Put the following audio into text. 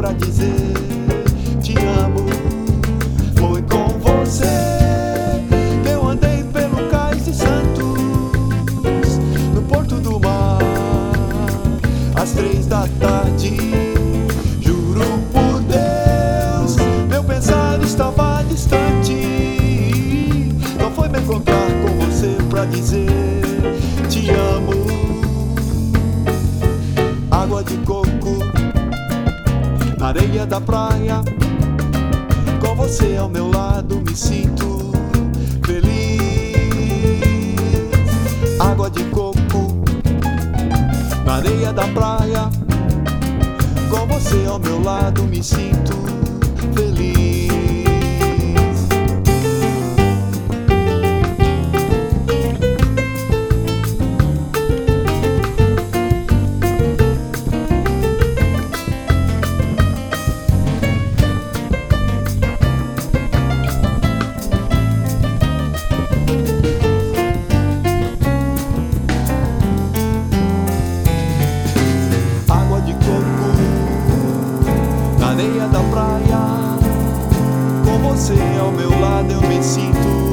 pra dizer te amo. Foi com você que eu andei pelo Cais de Santos, no Porto do Mar, às 3 da tarde. Juro por Deus, meu pensar estava distante. Não foi me encontrar com você pra dizer te amo. Água de coco na areia da praia, com você ao meu lado me sinto feliz. Água de coco na areia da praia, com você ao meu lado me sinto feliz. Na areia da praia, com você ao meu lado eu me sinto